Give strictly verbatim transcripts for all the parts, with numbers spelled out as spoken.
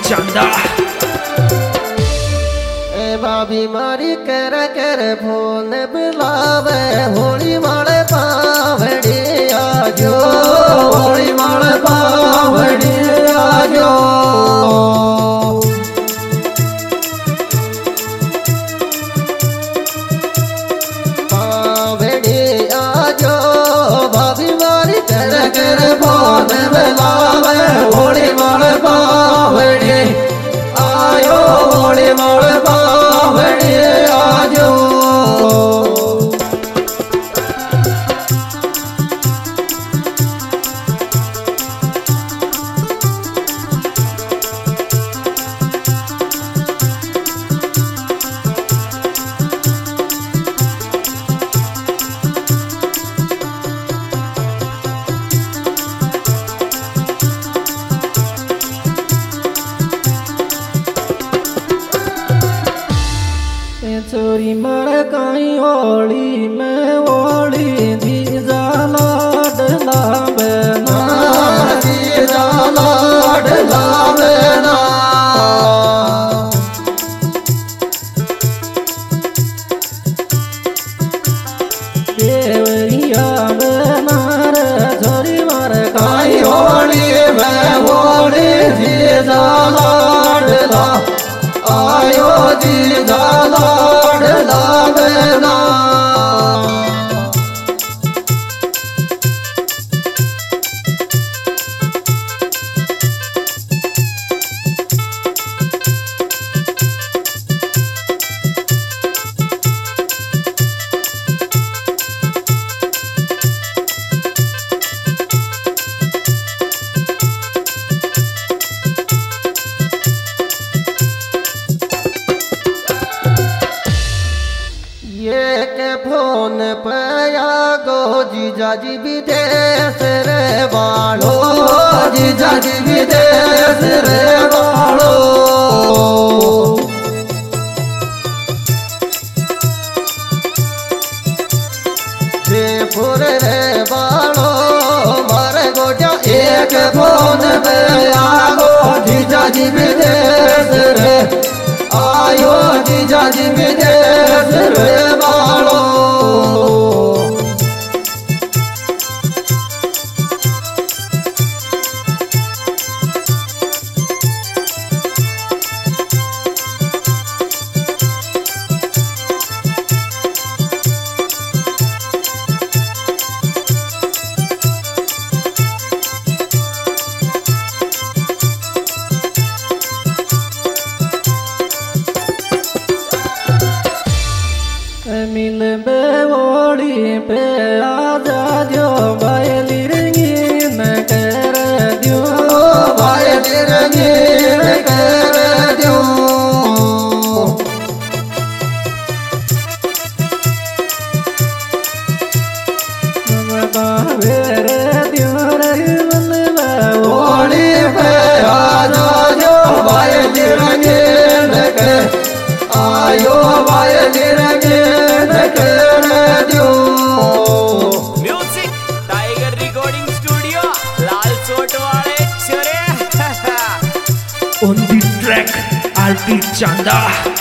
चांदा ए भाभी मारी कर कर फोन बुलावे होली माले पावड़ी आजो होली माले पावड़ी आजो पावड़ी आजो भाभी मारी कर कर फोन बुलावे होली माले पावड़ी आयो होली माले पावड़ी आजो चोरी मर काई होली में होली दी जाला डला बेना दी जाला डला बेना देवरिया बेना रे चोरी मर काई होली में होली दी जाला डला आयो दी जाला लागना ये के फोन पे आगो जीजा जी विदेश रे वालो जीजा जी विदेश रे वालो जयपुर रे वालो मारे गोजा एक फोन पे आगो जीजा जी विदेश रे आयो जीजा जी विदेश रे वालो मिल बेवोड़ी पे आजा जो बायली रंगीन कर दियो बायली रंगीन कर दियो बाबेर दियो रहीमन बेवोड़ी पे आजा जो बायली रंगीन कर आयो बायली रंगीन म्यूजिक टाइगर रिकॉर्डिंग स्टूडियो लाल सोट वाले चरे ऑन द ट्रैक आरटी चांदा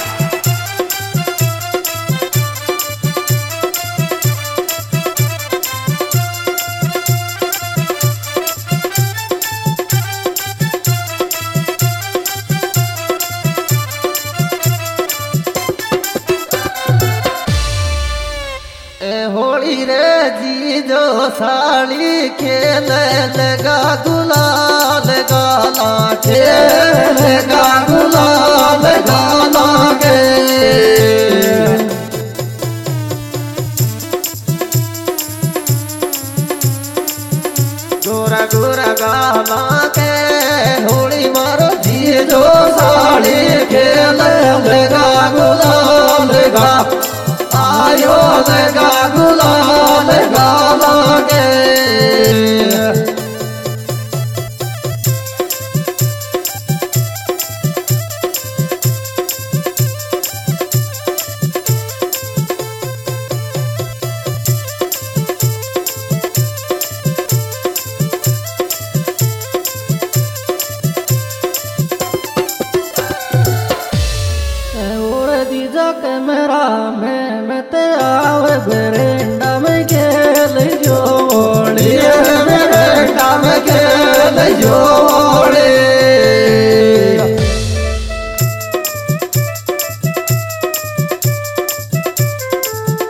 होली रे जी जो साली खेल लगा गुलाल गाला खेल लगा गुलाल गाला के गोरा गोरा गाला के होली मारो जी जो साली खेल लगा गुलाल गा आयो लगा गुलाल गाला के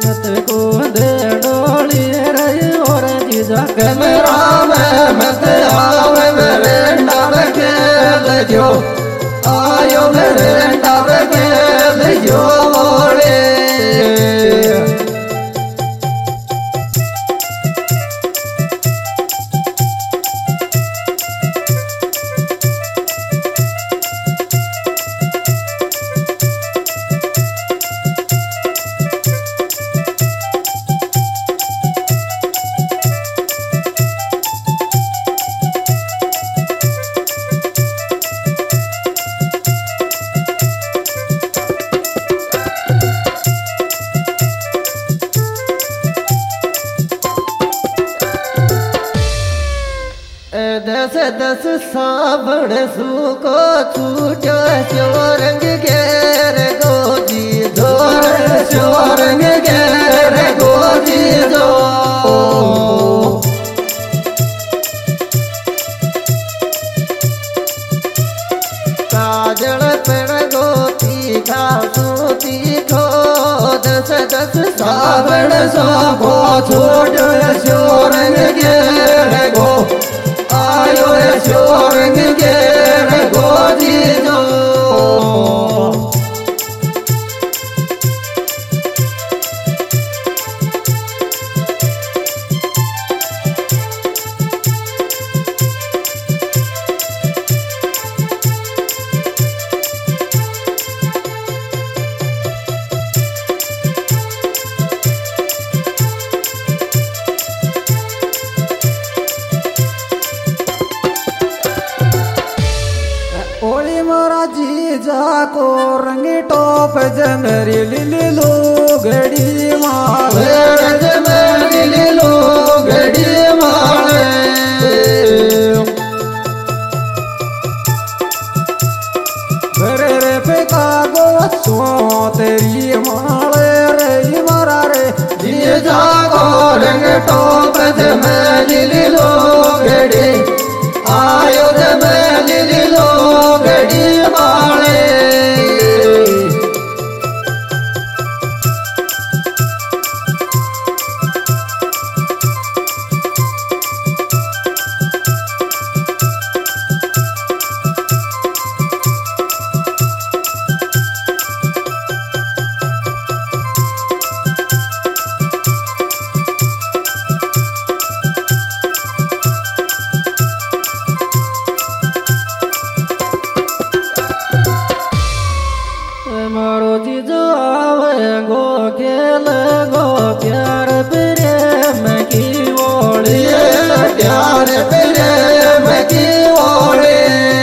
मत को दे डोली रही और जीजा कैमरा में मत आवे मेरे डर के जो आयो मेरे डर के जो बोले दस दस सावण सुको छूटो शोरंग घेर गोजी जोर शोरंग घेर गोजी जो काजल पेड़ गोती खासूती खो दस दस सावण सुको छूटो शोरंग घेर गो आयो रे शोरंग घेर गोजी जो जीजा को रंग टोप जमेरी लिली लो गड़ी माले जमेरी लिली लो गड़ी माले बरे रे पे कागो सो तेरी माले रे मारा रे जीजा को रंग टोप जमेरी लिली लो गड़ी आयो जमेरी लिली लो गड़ी मारो जीजो आवे गो खेल गो प्यार प्रेम की ओली प्यार प्रेम की ओली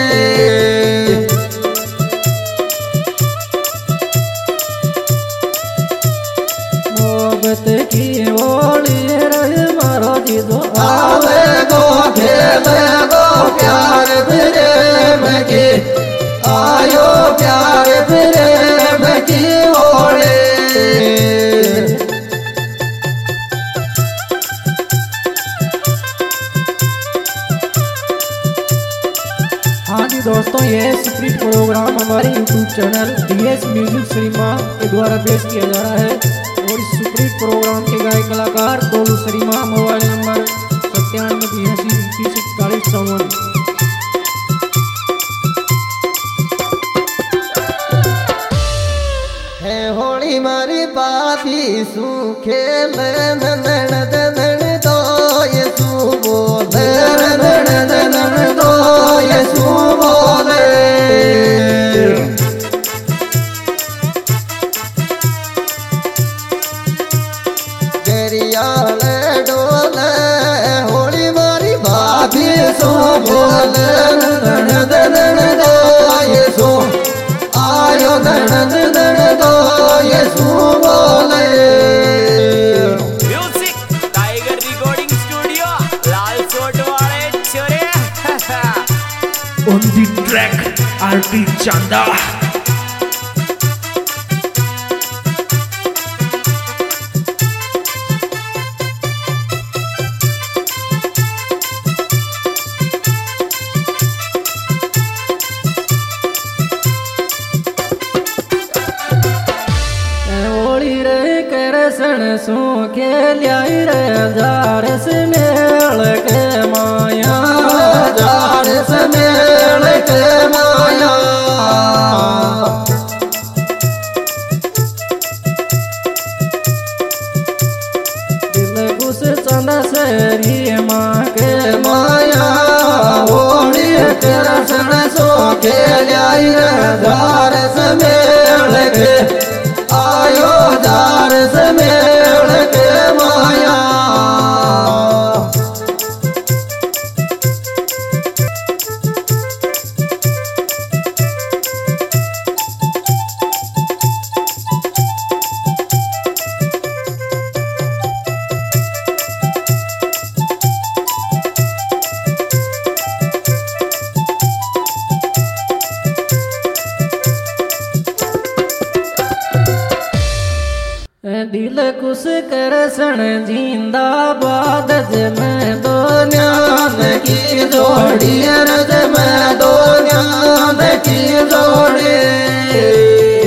मोहब्बत की ओली रे मारो जीजो आवे गो खेल गो प्यार प्रेम की आयो प्यार प्रेम की ओले हाँ जी दोस्तों, ये स्प्रिट प्रोग्राम हमारे यूट्यूब चैनल डीएस म्यूजिक श्रीमा के द्वारा पेश किया जा रहा है और इस स्प्रिट प्रोग्राम के गायक कलाकार गोलू श्रीमा। मोबाइल नंबर सत्तानवे तिरासी इक्कीस इकतालीस चौवन। होली मारी बाती सू खेल नन दन दो ये सू बोले नन दन दो ये सू बोले दरियाल डोले होली मारी बाती सू बोले नन दन दो ये सू आयो दन दन दो ये सू बोले। म्यूजिक टाइगर रिकॉर्डिंग स्टूडियो लाल सोट वाले छोरे। On the track आरती चांदा। सन सो खेलिया रे जार से मेल के माया जार से मेल के माया दिल घुस चंद सरी माँ के माया ओढ़ी के रसन सो खेलिया रे जार से मेल के आयो जार से मेल के माया दिल कुछ कर सन जिंदाबाद में दो न्यान की जोड़ी रज में दो न्यान की जोड़ी